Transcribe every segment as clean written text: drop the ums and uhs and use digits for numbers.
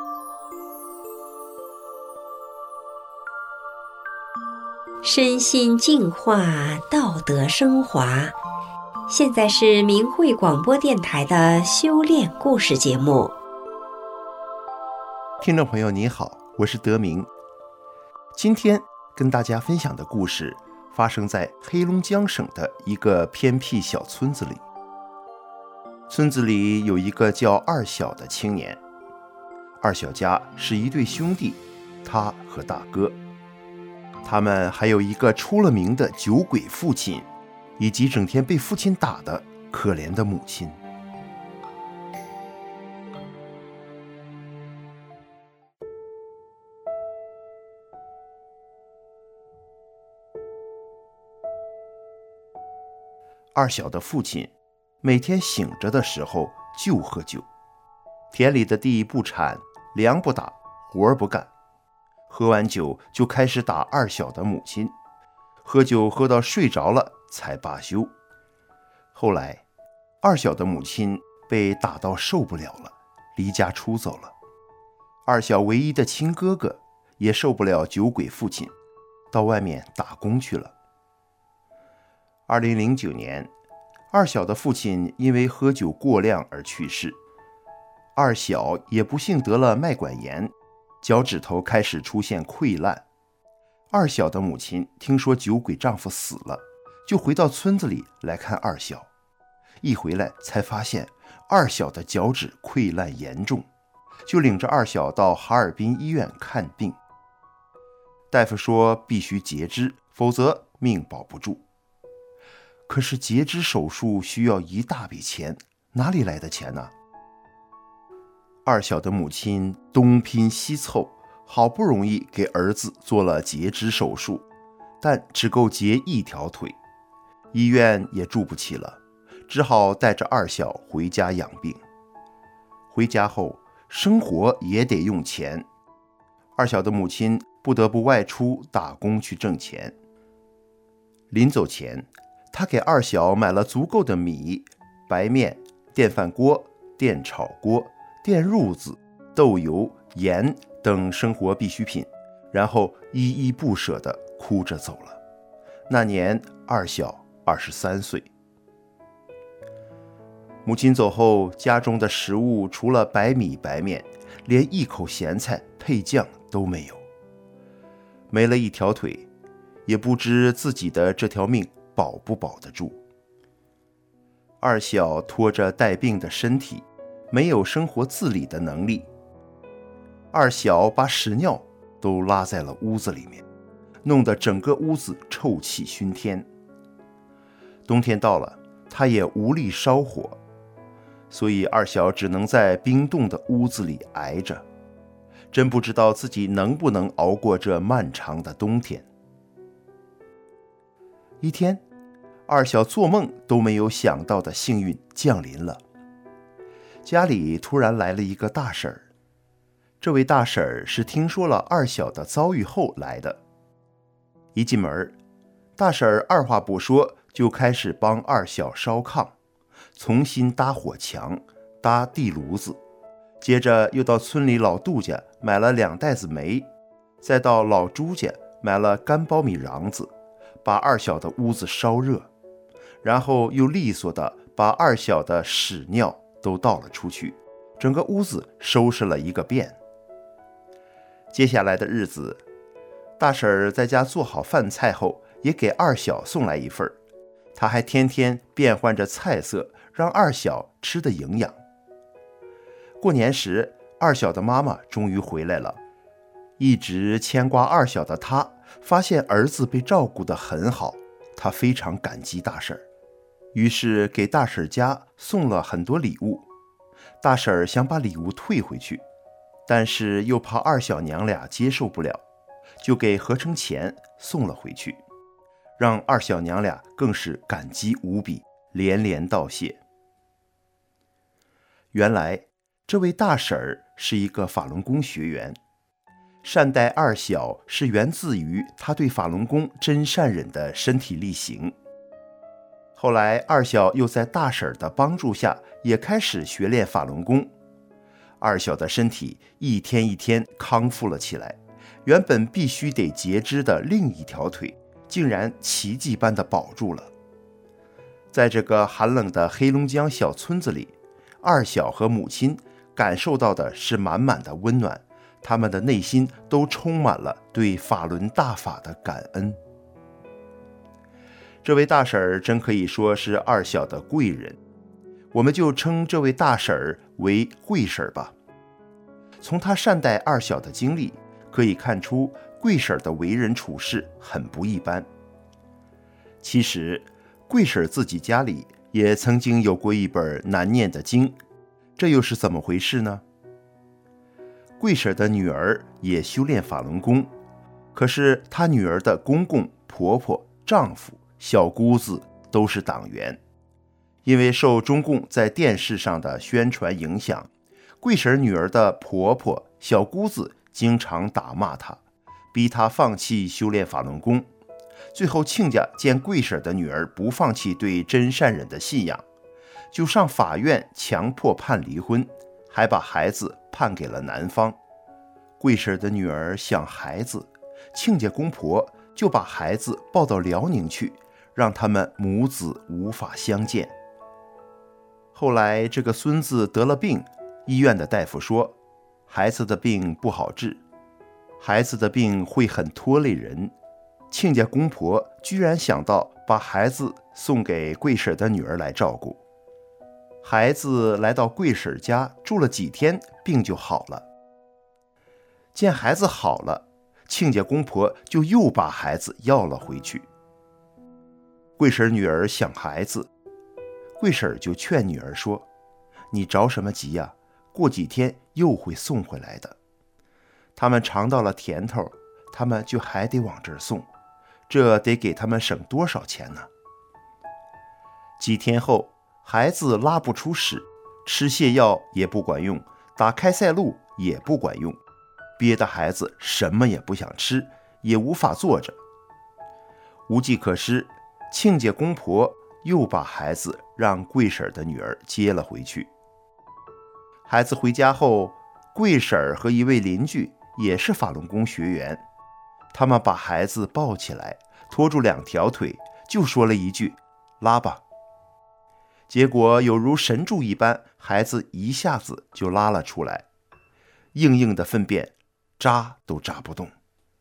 身心净化，道德升华。现在是明慧广播电台的修炼故事节目。 听众朋友你好，我是德明。今天跟大家分享的故事发生在黑龙江省的一个偏僻小村子里。村子里有一个叫二小的青年，二小家是一对兄弟，他和大哥。他们还有一个出了名的酒鬼父亲，以及整天被父亲打的可怜的母亲。二小的父亲每天醒着的时候就喝酒，田里的地不铲，粮不打，活不干。喝完酒就开始打二小的母亲，喝酒喝到睡着了才罢休。后来二小的母亲被打到受不了了，离家出走了。二小唯一的亲哥哥也受不了酒鬼父亲，到外面打工去了。2009年，二小的父亲因为喝酒过量而去世，二小也不幸得了脉管炎，脚趾头开始出现溃烂。二小的母亲听说酒鬼丈夫死了，就回到村子里来看二小。一回来才发现二小的脚趾溃烂严重，就领着二小到哈尔滨医院看病。大夫说必须截肢，否则命保不住。可是截肢手术需要一大笔钱，哪里来的钱呢？二小的母亲东拼西凑，好不容易给儿子做了截肢手术，但只够截一条腿，医院也住不起了，只好带着二小回家养病。回家后生活也得用钱，二小的母亲不得不外出打工去挣钱。临走前，他给二小买了足够的米、白面、电饭锅、电炒锅、电褥子、豆油、盐等生活必需品，然后依依不舍地哭着走了。那年二小23岁。母亲走后，家中的食物除了白米白面，连一口咸菜配酱都没有。没了一条腿，也不知自己的这条命保不保得住。二小拖着带病的身体，没有生活自理的能力。二小把屎尿都拉在了屋子里面，弄得整个屋子臭气熏天。冬天到了，他也无力烧火，所以二小只能在冰冻的屋子里挨着，真不知道自己能不能熬过这漫长的冬天。一天，二小做梦都没有想到的幸运降临了。家里突然来了一个大婶儿，这位大婶儿是听说了二小的遭遇后来的。一进门，大婶儿二话不说就开始帮二小烧炕，重新搭火墙、搭地炉子，接着又到村里老杜家买了2袋子煤，再到老朱家买了干苞米瓤子，把二小的屋子烧热，然后又利索地把二小的屎尿都倒了出去，整个屋子收拾了一个遍。接下来的日子，大婶儿在家做好饭菜后，也给二小送来一份，她还天天变换着菜色，让二小吃得营养。过年时，二小的妈妈终于回来了，一直牵挂二小的她发现儿子被照顾得很好，她非常感激大婶儿，于是给大婶家送了很多礼物。大婶想把礼物退回去，但是又怕二小娘俩接受不了，就给合成钱送了回去，让二小娘俩更是感激无比，连连道谢。原来这位大婶是一个法轮功学员，善待二小是源自于他对法轮功真善忍的身体力行。后来二小又在大婶的帮助下也开始学练法轮功， 二小的身体一天一天康复了起来，原本必须得截肢的另一条腿竟然奇迹般地保住了。在这个寒冷的黑龙江小村子里，二小和母亲感受到的是满满的温暖，他们的内心都充满了对法轮大法的感恩。这位大婶儿真可以说是二小的贵人，我们就称这位大婶儿为贵婶儿吧。从她善待二小的经历可以看出，贵婶儿的为人处事很不一般。其实贵婶儿自己家里也曾经有过一本难念的经，这又是怎么回事呢？贵婶儿的女儿也修炼法轮功，可是她女儿的公公、婆婆、丈夫、小姑子都是党员，因为受中共在电视上的宣传影响，贵婶儿女儿的婆婆、小姑子经常打骂她，逼她放弃修炼法轮功。最后亲家见贵婶儿的女儿不放弃对真善忍的信仰，就上法院强迫判离婚，还把孩子判给了男方。贵婶儿的女儿想孩子，亲家公婆就把孩子抱到辽宁去，让他们母子无法相见。后来这个孙子得了病，医院的大夫说，孩子的病不好治，孩子的病会很拖累人。亲家公婆居然想到把孩子送给贵婶的女儿来照顾。孩子来到贵婶家住了几天，病就好了。见孩子好了，亲家公婆就又把孩子要了回去。贵婶女儿想孩子，贵婶就劝女儿说，你着什么急呀？过几天又会送回来的。他们尝到了甜头，他们就还得往这儿送，这得给他们省多少钱呢？几天后，孩子拉不出屎，吃泻药也不管用，打开塞露也不管用，憋得孩子什么也不想吃，也无法坐着。无计可施，亲家公婆又把孩子让贵婶的女儿接了回去。孩子回家后，贵婶和一位邻居也是法轮功学员，他们把孩子抱起来，拖住两条腿，就说了一句拉吧。结果有如神助一般，孩子一下子就拉了出来，硬硬的粪便扎都扎不动。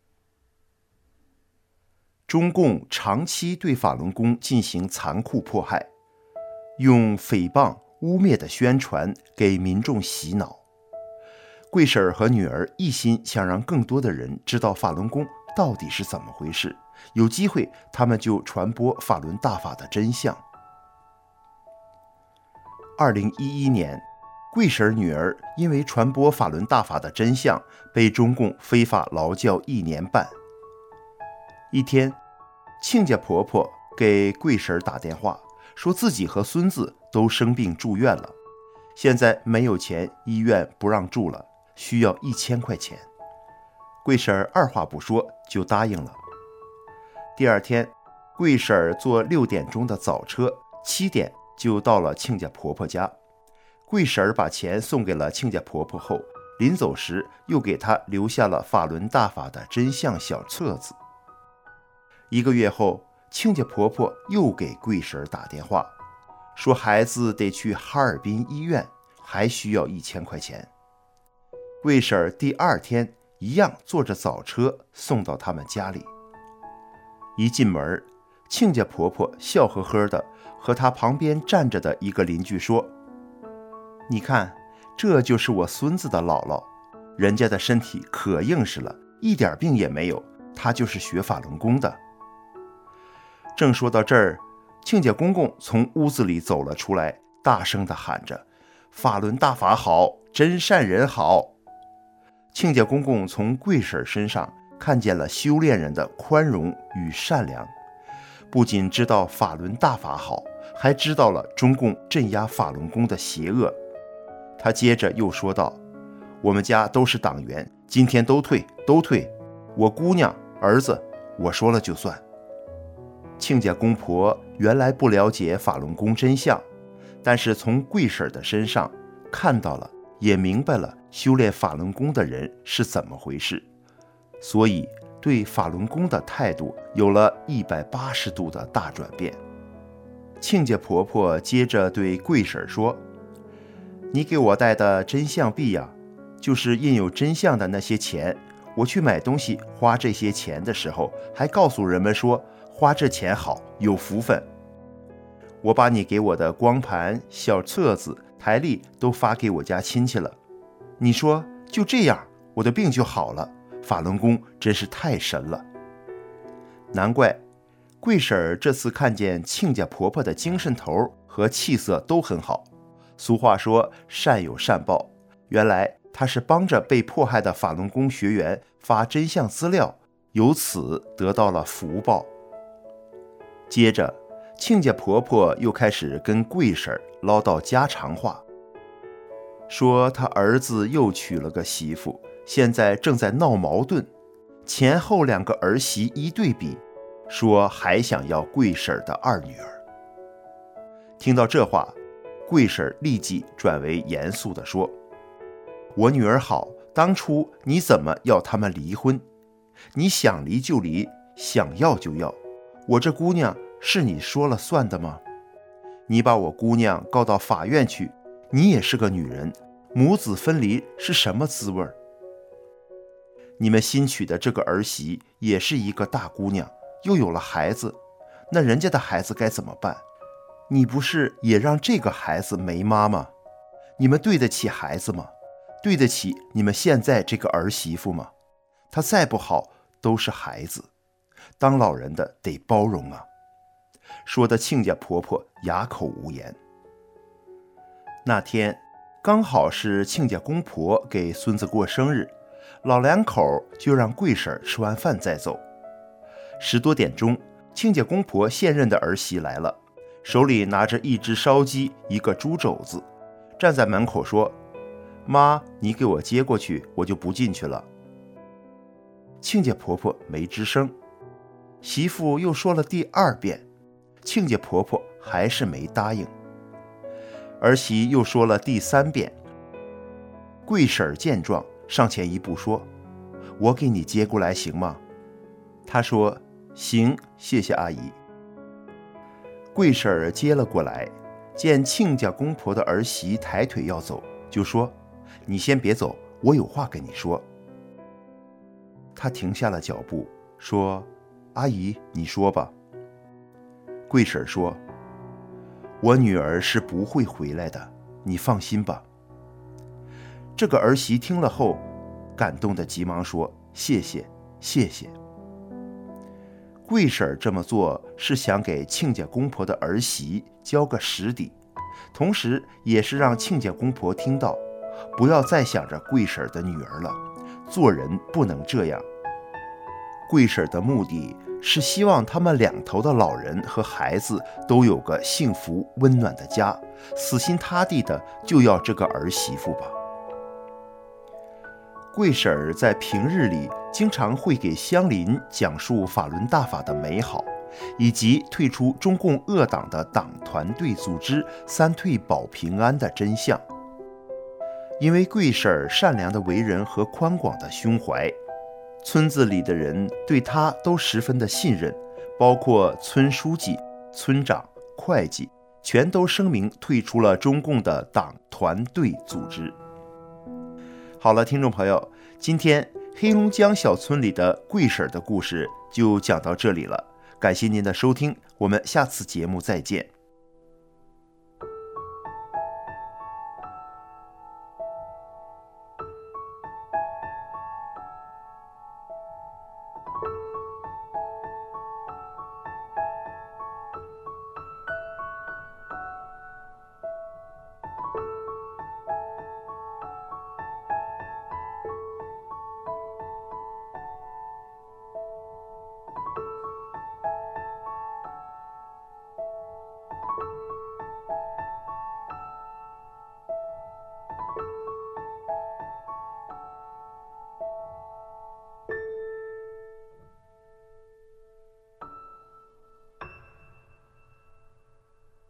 中共长期对法轮功进行残酷迫害，用诽谤污蔑的宣传给民众洗脑。贵婶和女儿一心想让更多的人知道法轮功到底是怎么回事，有机会他们就传播法轮大法的真相。2011年，贵婶女儿因为传播法轮大法的真相，被中共非法劳教1年半。一天，亲家婆婆给贵婶打电话，说自己和孙子都生病住院了，现在没有钱，医院不让住了，需要1000块钱。贵婶二话不说就答应了。第二天，贵婶坐6点钟的早车，7点就到了亲家婆婆家。贵婶把钱送给了亲家婆婆后，临走时又给她留下了法轮大法的真相小册子。1个月后，亲家婆婆又给贵婶打电话，说孩子得去哈尔滨医院，还需要1000块钱。贵婶第2天一样坐着早车送到他们家里。一进门，亲家婆婆笑呵呵的和她旁边站着的一个邻居说，你看，这就是我孙子的姥姥，人家的身体可硬实了，一点病也没有，她就是学法轮功的。正说到这儿，亲家公公从屋子里走了出来，大声地喊着，法轮大法好，真善人好。亲家公公从贵婶身上看见了修炼人的宽容与善良，不仅知道法轮大法好，还知道了中共镇压法轮功的邪恶。他接着又说道，我们家都是党员，今天都退，我姑娘儿子我说了就算。亲家公婆原来不了解法轮功真相，但是从贵婶的身上看到了， 也明白了修炼法轮功的人是怎么回事，所以对法轮功的态度有了180度的大转变。亲家婆婆接着对桂婶说：“你给我带的真相币呀，就是印有真相的那些钱。我去买东西花这些钱的时候，还告诉人们说花这钱好，有福分。我把你给我的光盘、小册子、台历都发给我家亲戚了。你说就这样，我的病就好了。法轮功真是太神了。”难怪桂婶儿这次看见亲家婆婆的精神头和气色都很好。俗话说善有善报，原来她是帮着被迫害的法轮功学员发真相资料，由此得到了福报。接着亲家婆婆又开始跟桂婶儿唠叨家常话，说她儿子又娶了个媳妇，现在正在闹矛盾，前后2个儿媳一对比，说还想要桂婶儿的2女儿。听到这话，桂婶立即转为严肃地说：“我女儿好，当初你怎么要他们离婚？你想离就离，想要就要，我这姑娘是你说了算的吗？你把我姑娘告到法院去，你也是个女人，母子分离是什么滋味？你们新娶的这个儿媳也是一个大姑娘，又有了孩子，那人家的孩子该怎么办？你不是也让这个孩子没妈吗？你们对得起孩子吗？对得起你们现在这个儿媳妇吗？她再不好都是孩子，当老人的得包容啊。”说的亲家婆婆哑口无言。那天刚好是亲家公婆给孙子过生日，老2口就让桂婶吃完饭再走。10多点钟，亲家公婆现任的儿媳来了，手里拿着1只烧鸡1个猪肘子，站在门口说：“妈，你给我接过去，我就不进去了。”亲家婆婆没吱声，媳妇又说了第2遍，亲家婆婆还是没答应。儿媳又说了第3遍，桂婶见状上前一步说：“我给你接过来行吗？”她说：“行，谢谢阿姨。”桂婶接了过来，见亲家公婆的儿媳抬腿要走，就说：“你先别走，我有话跟你说。”她停下了脚步，说：“阿姨，你说吧。”桂婶说：“我女儿是不会回来的，你放心吧。”这个儿媳听了后，感动的急忙说：“谢谢，谢谢。”桂婶这么做是想给亲家公婆的儿媳交个实底，同时也是让亲家公婆听到，不要再想着桂婶的女儿了，做人不能这样。桂婶的目的是希望他们2头的老人和孩子都有个幸福温暖的家，死心塌地的就要这个儿媳妇吧。桂婶在平日里经常会给乡邻讲述法轮大法的美好，以及退出中共恶党的党团队组织3退保平安的真相。因为桂婶善良的为人和宽广的胸怀，村子里的人对她都十分的信任，包括村书记、村长、会计，全都声明退出了中共的党团队组织。好了，听众朋友，今天黑龙江小村里的桂婶的故事就讲到这里了，感谢您的收听，我们下次节目再见。